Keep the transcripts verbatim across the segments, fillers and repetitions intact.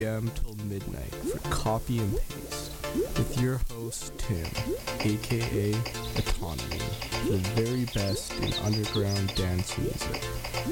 p.m. till midnight for Copy and Paste with your host Tim, aka Autonomy, for the very best in underground dance music.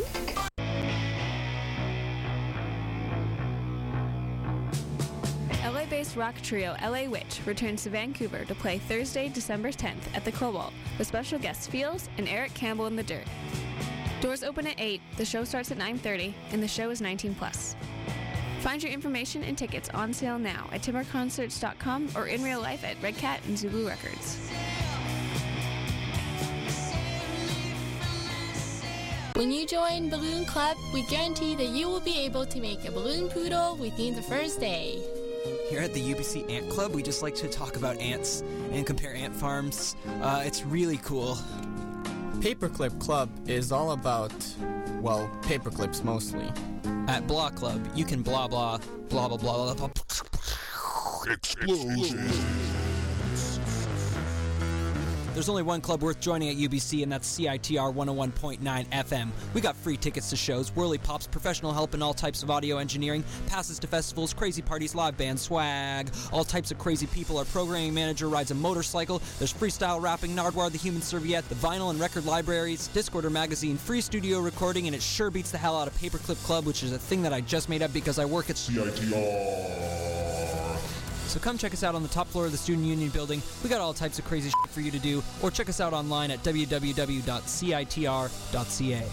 L A-based rock trio L A Witch returns to Vancouver to play Thursday, December tenth at the Cobalt with special guests Fields and Eric Campbell in the Dirt. Doors open at eight, the show starts at nine thirty, and the show is nineteen plus. Find your information and tickets on sale now at timber concerts dot com or in real life at Red Cat and Zulu Records. When you join Balloon Club, we guarantee that you will be able to make a balloon poodle within the first day. Here at the U B C Ant Club, we just like to talk about ants and compare ant farms. Uh, it's really cool. Paperclip Club is all about, well, paperclips mostly. At Blah Club, you can blah blah, blah blah blah blah blah. Explosions. There's only one club worth joining at U B C, and that's C I T R one oh one point nine F M. We got free tickets to shows, whirly pops, professional help in all types of audio engineering, passes to festivals, crazy parties, live band swag, all types of crazy people. Our programming manager rides a motorcycle. There's freestyle rapping, Nardwar the Human Serviette, the vinyl and record libraries, Discorder magazine, free studio recording, and it sure beats the hell out of Paperclip Club, which is a thing that I just made up because I work at C I T R. So come check us out on the top floor of the Student Union building. We got all types of crazy shit for you to do, or check us out online at w w w dot c i t r dot c a.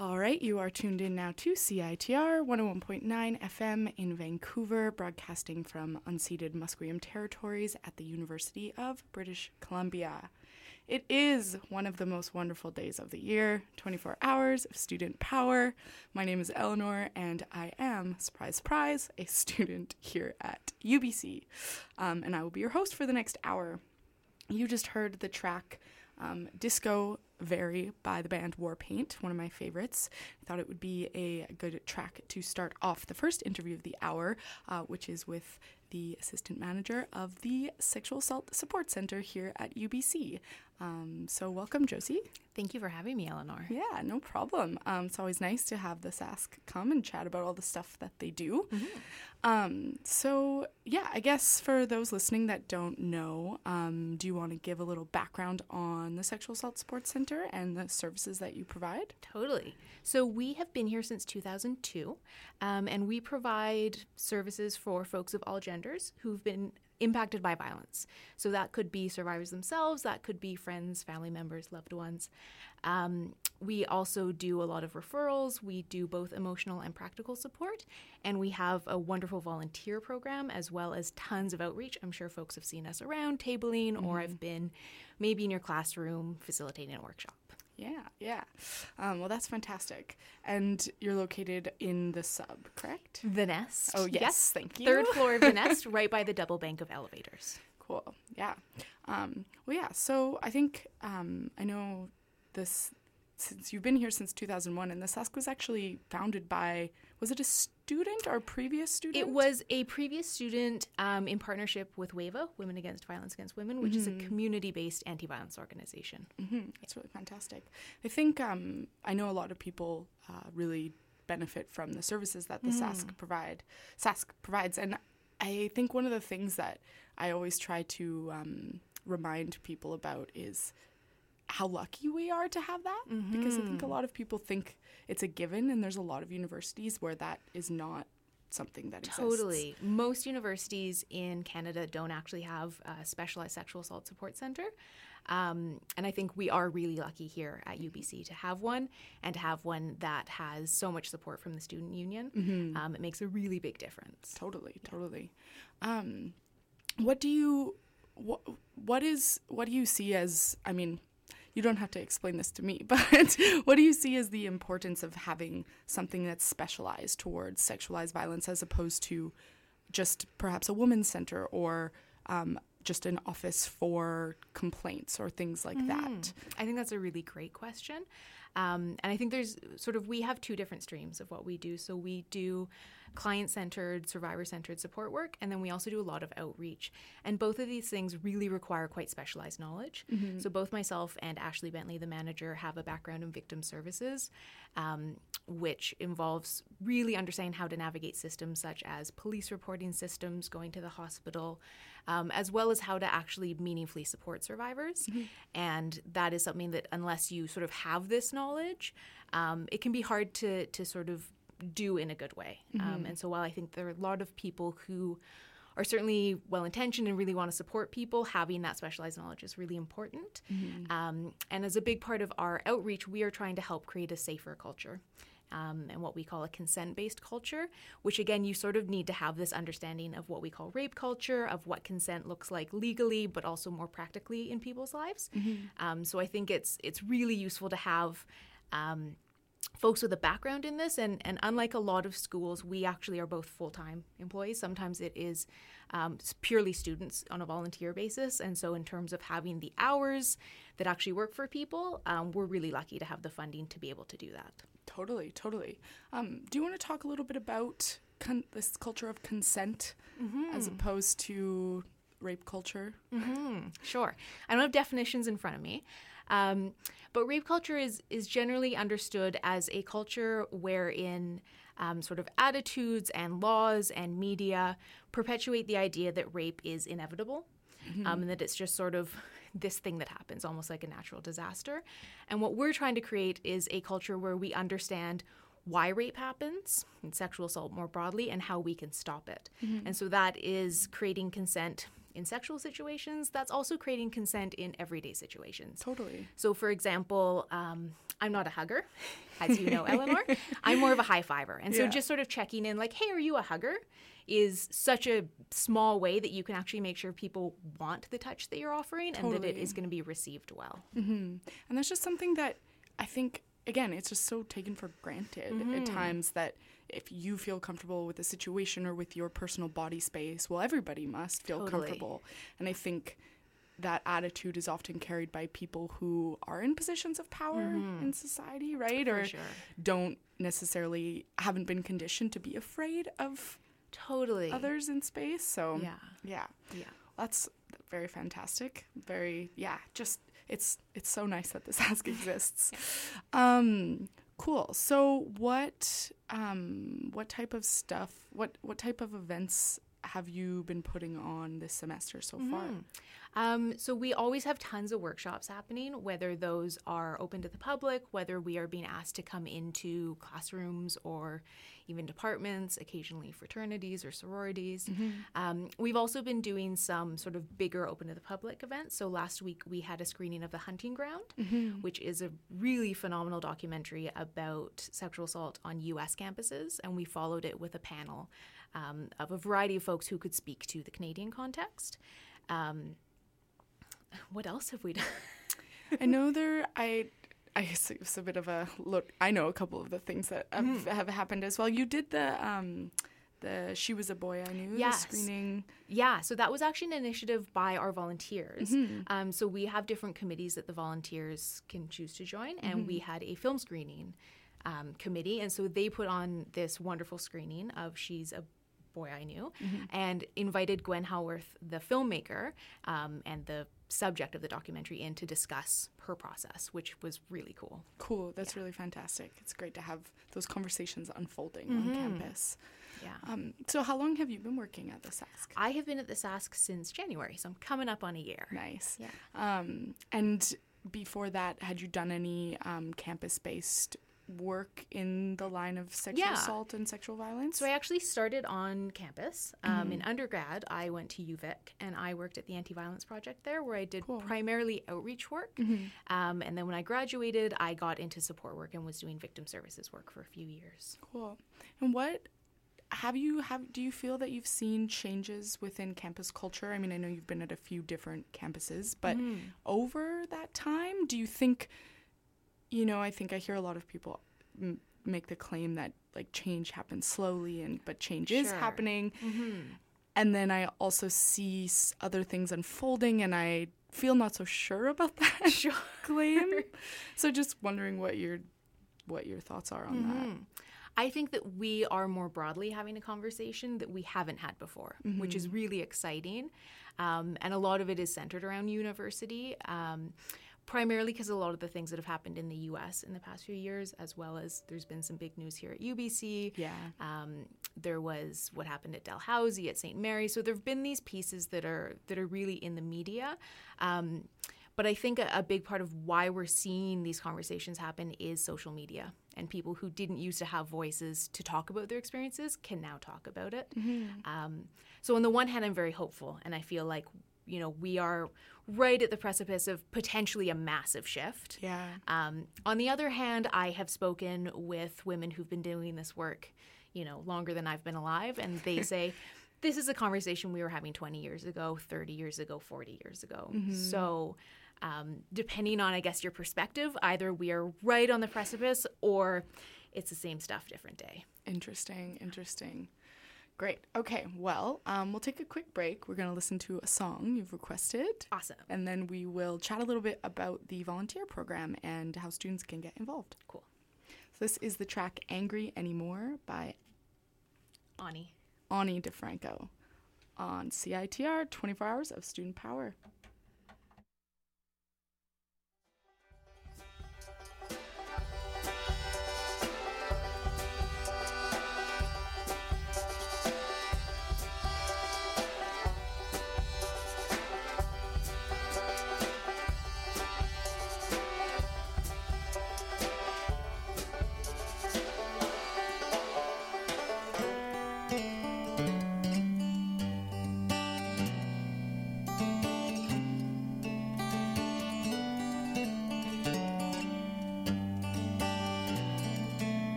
All right, you are tuned in now to C I T R one oh one point nine F M in Vancouver, broadcasting from unceded Musqueam territories at the University of British Columbia. It is one of the most wonderful days of the year, twenty-four hours of student power. My name is Eleanor, and I am, surprise, surprise, a student here at U B C, um, and I will be your host for the next hour. You just heard the track um, Disco Vary by the band Warpaint, one of my favorites. I thought it would be a good track to start off the first interview of the hour, uh, which is with the assistant manager of the Sexual Assault Support Center here at U B C. Um, so welcome, Josie. Thank you for having me, Eleanor. Yeah, no problem. Um, it's always nice to have the S A S C come and chat about all the stuff that they do. Mm-hmm. Um, so, yeah, I guess for those listening that don't know, um, do you want to give a little background on the Sexual Assault Support Center and the services that you provide? Totally. So we have been here since two thousand two, um, and we provide services for folks of all genders who've been impacted by violence. So that could be survivors themselves, that could be friends, family members, loved ones. Um, we also do a lot of referrals. We do both emotional and practical support, and we have a wonderful volunteer program as well as tons of outreach. I'm sure folks have seen us around tabling, mm-hmm. or I've been maybe in your classroom facilitating a workshop. Yeah, yeah. Um, well, that's fantastic. And you're located in the sub, correct? The Nest. Oh, yes. yes. Thank you. Third floor of the Nest, right by the double bank of elevators. Cool. Yeah. Um, well, yeah. So I think um, I know this, since you've been here since two thousand one, and the S A S C was actually founded by, was it a student or a previous student? It was a previous student um, in partnership with WAVA, Women Against Violence Against Women, which mm-hmm. is a community-based anti-violence organization. Mm-hmm. That's really fantastic. I think, um, I know a lot of people uh, really benefit from the services that the mm. S A S C provide, S A S C provides, and I think one of the things that I always try to um, remind people about is how lucky we are to have that, mm-hmm. because I think a lot of people think it's a given, and there's a lot of universities where that is not something that exists. Totally. Most universities in Canada don't actually have a specialized sexual assault support center. Um, and I think we are really lucky here at U B C to have one, and to have one that has so much support from the student union. Mm-hmm. Um, it makes a really big difference. Totally, totally. Um, what do you, what, what is, what do you see as, I mean, you don't have to explain this to me, but what do you see as the importance of having something that's specialized towards sexualized violence as opposed to just perhaps a women's center or um, just an office for complaints or things like mm. that? I think that's a really great question. Um, and I think there's sort of, we have two different streams of what we do. So we do client-centered, survivor-centered support work, and then we also do a lot of outreach. And both of these things really require quite specialized knowledge. Mm-hmm. So both myself and Ashley Bentley, the manager, have a background in victim services, um, which involves really understanding how to navigate systems such as police reporting systems, going to the hospital, um, as well as how to actually meaningfully support survivors. Mm-hmm. And that is something that unless you sort of have this knowledge, um, it can be hard to to sort of do in a good way. Mm-hmm. Um, and so while I think there are a lot of people who are certainly well-intentioned and really want to support people, having that specialized knowledge is really important. Mm-hmm. Um, and as a big part of our outreach, we are trying to help create a safer culture. Um, and what we call a consent-based culture, which again, you sort of need to have this understanding of what we call rape culture, of what consent looks like legally, but also more practically in people's lives. Mm-hmm. Um, so I think it's it's really useful to have um, folks with a background in this, and, and unlike a lot of schools, we actually are both full-time employees. Sometimes it is um, purely students on a volunteer basis, and so in terms of having the hours that actually work for people, um, we're really lucky to have the funding to be able to do that. Totally, totally. Um, do you want to talk a little bit about con- this culture of consent mm-hmm. as opposed to rape culture? Mm-hmm. Sure. I don't have definitions in front of me. Um, but rape culture is, is generally understood as a culture wherein um, sort of attitudes and laws and media perpetuate the idea that rape is inevitable, mm-hmm. um, and that it's just sort of this thing that happens, almost like a natural disaster. And what we're trying to create is a culture where we understand why rape happens, and sexual assault more broadly, and how we can stop it. Mm-hmm. And so that is creating consent in sexual situations, that's also creating consent in everyday situations. Totally. So, for example, um, I'm not a hugger, as you know, Eleanor. I'm more of a high fiver. And so Yeah. just sort of checking in like, hey, are you a hugger? Is such a small way that you can actually make sure people want the touch that you're offering and that it Totally. is going to be received well. And that's just something that I think, again, it's just so taken for granted at times that if you feel comfortable with the situation or with your personal body space, well, everybody must feel Totally. comfortable. And I think that attitude is often carried by people who are in positions of power in society, right? For or sure. don't necessarily, haven't been conditioned to be afraid of Totally. others in space. So, Yeah. yeah. Yeah. That's very fantastic. Very, yeah, just it's it's so nice that this ask exists. Um, cool. So what um what type of stuff, what what type of events have you been putting on this semester so far? Um, so we always have tons of workshops happening, whether those are open to the public, whether we are being asked to come into classrooms or even departments, occasionally fraternities or sororities. Um, we've also been doing some sort of bigger open to the public events. So last week we had a screening of The Hunting Ground, which is a really phenomenal documentary about sexual assault on U S campuses. And we followed it with a panel um, of a variety of folks who could speak to the Canadian context. Um, What else have we done? I know there I I guess it's a bit of a look. I know a couple of the things that have, have happened as well. You did the um the She Was a Boy I Knew, Yes. the screening. Yeah, so that was actually an initiative by our volunteers. Um, so we have different committees that the volunteers can choose to join, and we had a film screening um, committee, and so they put on this wonderful screening of She's a Boy I Knew, and invited Gwen Howarth, the filmmaker, um, and the subject of the documentary in to discuss her process, which was really cool. Cool. That's really fantastic. It's great to have those conversations unfolding on campus. Yeah. Um, so how long have you been working at the S A S C? I have been at the S A S C since January, so I'm coming up on a year. Nice. Yeah. Um, and before that, had you done any um, campus-based work in the line of sexual Yeah. assault and sexual violence? So I actually started on campus. Um, In undergrad, I went to U V I C, and I worked at the Anti-Violence Project there, where I did Cool. primarily outreach work. Um, and then when I graduated, I got into support work and was doing victim services work for a few years. Cool. And what have you have? Do you feel that you've seen changes within campus culture? I mean, I know you've been at a few different campuses, but over that time, do you think? You know, I think I hear a lot of people m- make the claim that like change happens slowly, and but change is Sure. happening. And then I also see s- other things unfolding, and I feel not so sure about that claim. So just wondering what your what your thoughts are on that. I think that we are more broadly having a conversation that we haven't had before, which is really exciting. Um, and a lot of it is centered around university, um, primarily because a lot of the things that have happened in the U S in the past few years, as well as there's been some big news here at U B C. Yeah. Um, there was what happened at Dalhousie, at Saint Mary. So there have been these pieces that are that are really in the media. Um, But I think a, a big part of why we're seeing these conversations happen is social media. And people who didn't used to have voices to talk about their experiences can now talk about it. Um, so on the one hand, I'm very hopeful. And I feel like, you know, we are right at the precipice of potentially a massive shift. Yeah. Um, on the other hand, I have spoken with women who've been doing this work, you know, longer than I've been alive. And they say, this is a conversation we were having twenty years ago, thirty years ago, forty years ago. So um, depending on, I guess, your perspective, either we are right on the precipice or it's the same stuff, different day. Interesting, interesting. Great. Okay, well, um, we'll take a quick break. We're going to listen to a song you've requested. Awesome. And then we will chat a little bit about the volunteer program and how students can get involved. Cool. So this is the track Angry Anymore by Ani. Ani DeFranco on C I T R, twenty-four hours of student power.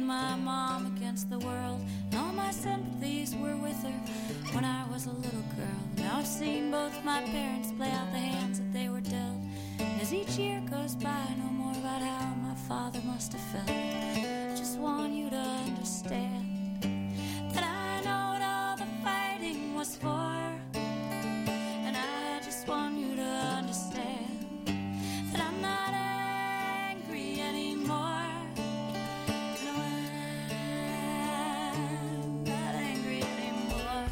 and my mom against the world. And all my sympathies were with her when I was a little girl. Now I've seen both my parents play out the hands that they were dealt. And as each year goes by, I know more about how my father must have felt. I just want you to understand that I know what all the fighting was for. And I just want you to understand that I'm not angry anymore. No, I'm not angry anymore.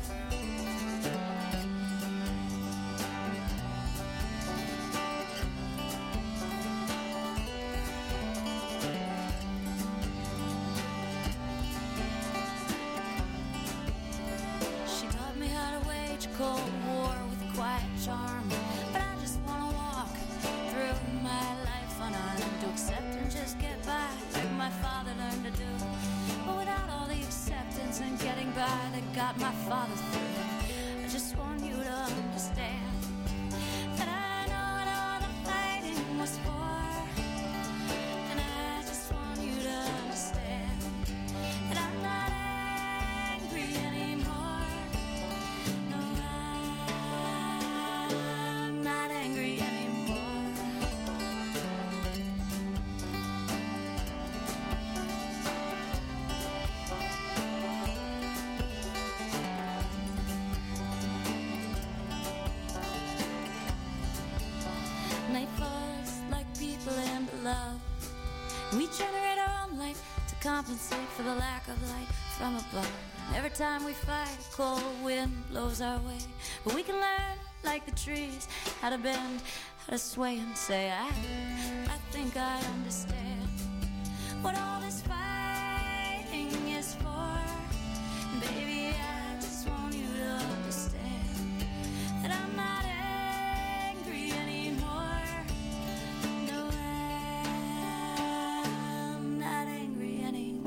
She taught me how to wage a cold war with quiet charm. But I just wanna walk through my life unarmed, to accept and just get by like my father learned to do. But without all the acceptance and getting by that got my father through, I just want you to understand that I know what all the fighting was for. And I just want you to understand that I'm not angry anymore. No, I'm not angry anymore. Night falls like people and love. We generate our own light to compensate for the lack of light from above. And every time we fight, a cold wind blows our way. But we can learn, like the trees, how to bend, how to sway and say, I, I think I understand what all this fighting is for. And baby, I just want you to understand that I'm not angry anymore. No, I'm not angry anymore.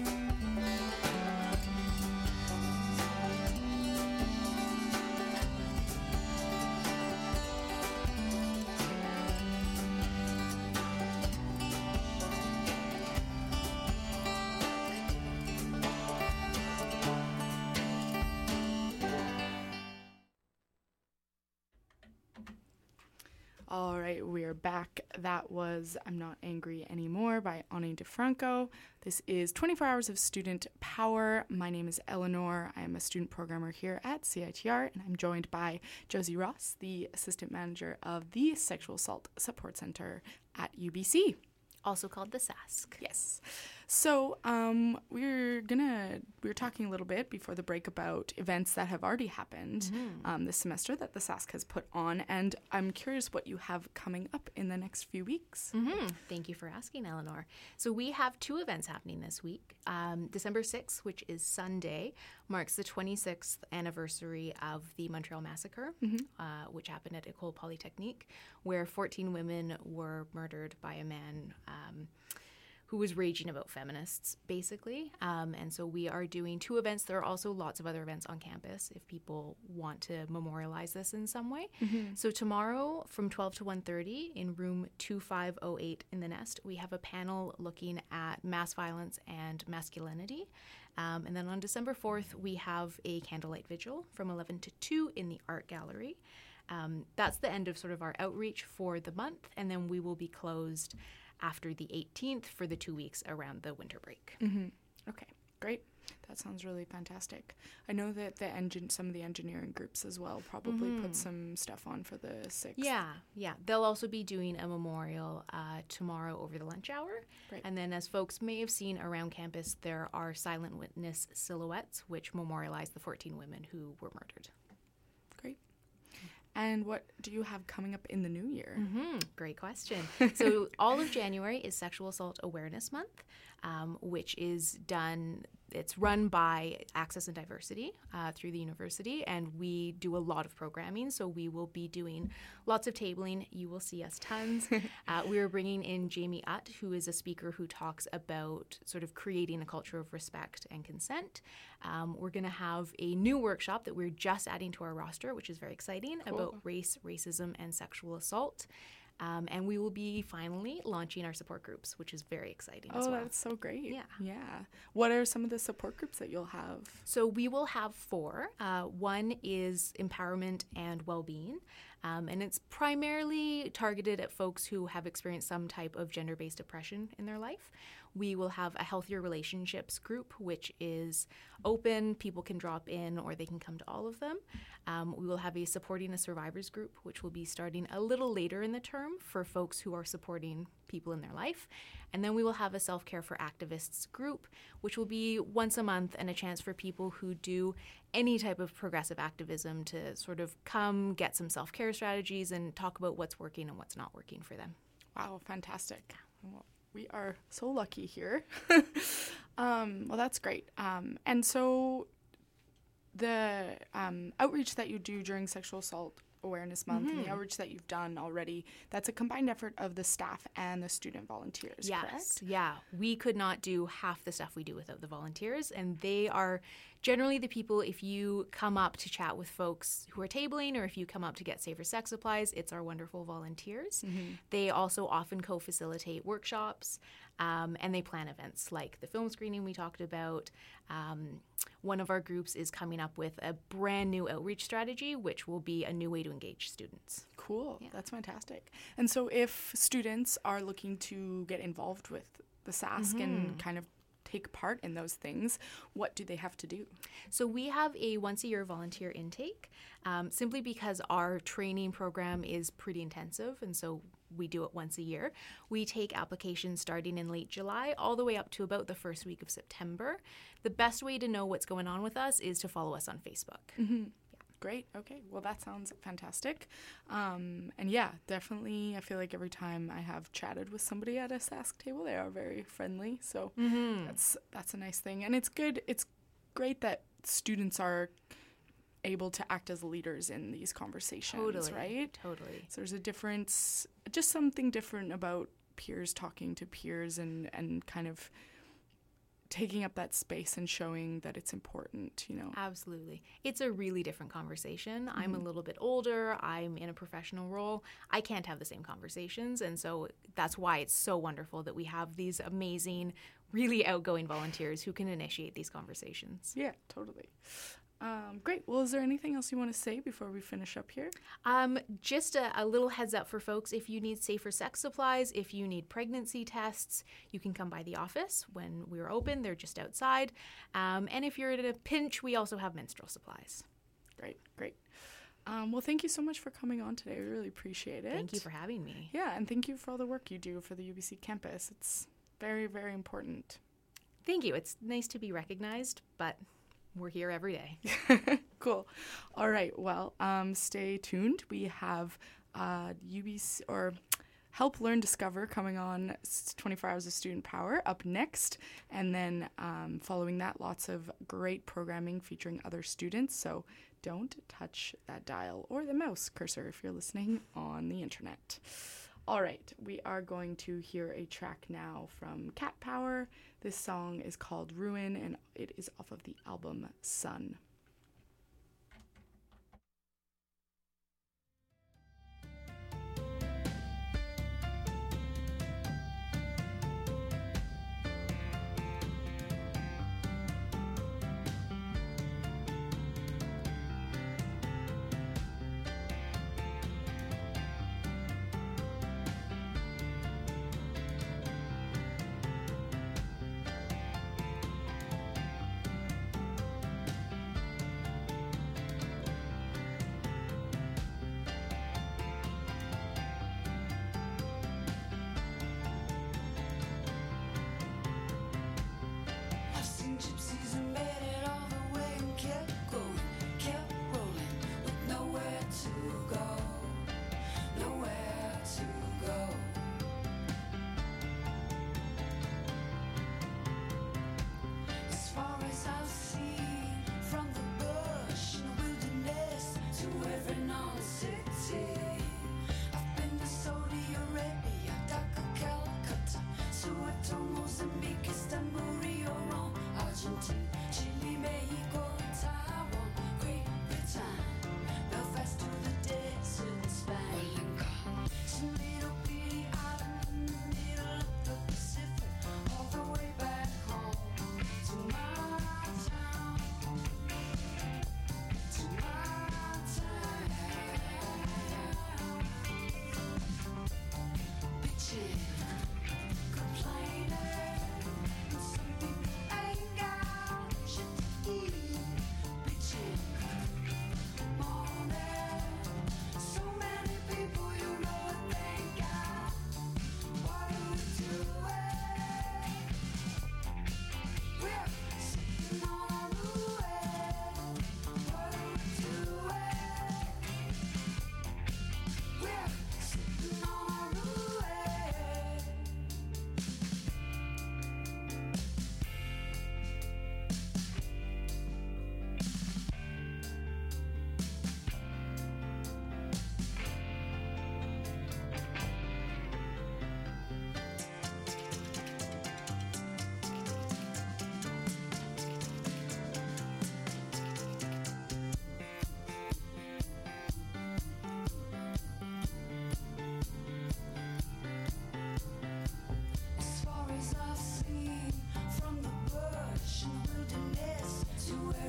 All right, we're back. That was I'm Not Angry Anymore by Ani DeFranco. This is twenty-four Hours of Student Power. My name is Eleanor. I am a student programmer here at C I T R, and I'm joined by Josie Ross, the assistant manager of the Sexual Assault Support Center at U B C. Also called the S A S C. Yes. So um, we're gonna we were talking a little bit before the break about events that have already happened Mm-hmm. um, this semester that the S A S C has put on, and I'm curious what you have coming up in the next few weeks. Mm-hmm. Thank you for asking, Eleanor. So we have two events happening this week. Um, December sixth, which is Sunday, marks the twenty-sixth anniversary of the Montreal Massacre, uh, which happened at École Polytechnique, where fourteen women were murdered by a man um, who was raging about feminists, basically. Um, and so we are doing two events. There are also lots of other events on campus if people want to memorialize this in some way. So tomorrow from twelve to one thirty in room two five oh eight in the Nest, we have a panel looking at mass violence and masculinity. Um, and then on December fourth, we have a candlelight vigil from eleven to two in the Art Gallery. Um, that's the end of sort of our outreach for the month, and then we will be closed after the eighteenth for the two weeks around the winter break. Mm-hmm. Okay, great. That sounds really fantastic. I know that the engine, some of the engineering groups as well probably Mm-hmm. put some stuff on for the sixth. Yeah, yeah. They'll also be doing a memorial uh, tomorrow over the lunch hour. Right. And then as folks may have seen around campus, there are silent witness silhouettes which memorialize the fourteen women who were murdered. Great. And what do you have coming up in the new year? Mm-hmm. Great question. So all of January is Sexual Assault Awareness Month, um, which is done, it's run by Access and Diversity uh, through the university, and we do a lot of programming. So we will be doing lots of tabling. You will see us tons. uh, we are bringing in Jamie Utt, who is a speaker who talks about sort of creating a culture of respect and consent. Um, we're going to have a new workshop that we're just adding to our roster, which is very exciting, Cool. about race, racism, and sexual assault. Um, and we will be finally launching our support groups, which is very exciting as Oh, well. that's so great. Yeah. Yeah. What are some of the support groups that you'll have? So we will have four. Uh, one is empowerment and well-being, um, and it's primarily targeted at folks who have experienced some type of gender-based oppression in their life. We will have a healthier relationships group, which is open. People can drop in or they can come to all of them. Um, we will have a supporting the survivors group, which will be starting a little later in the term for folks who are supporting people in their life. And then we will have a self-care for activists group, which will be once a month and a chance for people who do any type of progressive activism to sort of come get some self-care strategies and talk about what's working and what's not working for them. Wow, fantastic. Well, we are so lucky here. um, well, that's great. Um, and so the um, outreach that you do during Sexual Assault Awareness Month Mm-hmm. and the outreach that you've done already, that's a combined effort of the staff and the student volunteers, Yes, correct? yeah. We could not do half the stuff we do without the volunteers, and they are generally the people, if you come up to chat with folks who are tabling or if you come up to get safer sex supplies, it's our wonderful volunteers. Mm-hmm. They also often co-facilitate workshops, um, and they plan events like the film screening we talked about. Um, one of our groups is coming up with a brand new outreach strategy, which will be a new way to engage students. Cool. Yeah. That's fantastic. And so if students are looking to get involved with the S A S C and kind of take part in those things, what do they have to do? So we have a once a year volunteer intake, um, simply because our training program is pretty intensive, and so we do it once a year. We take applications starting in late July all the way up to about the first week of September. The best way to know what's going on with us is to follow us on Facebook. Mm-hmm. Great. Okay. Well, that sounds fantastic. Um, and yeah, definitely, I feel like every time I have chatted with somebody at a S A S C table, they are very friendly. So Mm-hmm. that's that's a nice thing. And it's good. It's great that students are able to act as leaders in these conversations, Totally. right? Totally. So there's a difference, just something different about peers talking to peers and, and kind of taking up that space and showing that it's important, you know. Absolutely. It's a really different conversation. I'm a little bit older. I'm in a professional role. I can't have the same conversations. And so that's why it's so wonderful that we have these amazing, really outgoing volunteers who can initiate these conversations. Yeah, totally. Um, great. Well, is there anything else you want to say before we finish up here? Um, just a, a little heads up for folks, if you need safer sex supplies, if you need pregnancy tests, you can come by the office when we're open. They're just outside. Um, and if you're in a pinch, we also have menstrual supplies. Great, great. Um, well, thank you so much for coming on today. We really appreciate it. Thank you for having me. Yeah, and thank you for all the work you do for the U B C campus. It's very, very important. Thank you. It's nice to be recognized, but we're here every day. Cool. All right. Well, um, stay tuned. We have uh, U B C or Help Learn Discover coming on s- twenty-four Hours of Student Power up next. And then um, following that, lots of great programming featuring other students. So don't touch that dial or the mouse cursor if you're listening on the internet. All right. We are going to hear a track now from Cat Power. This song is called Ruin, and it is off of the album Sun.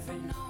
different, no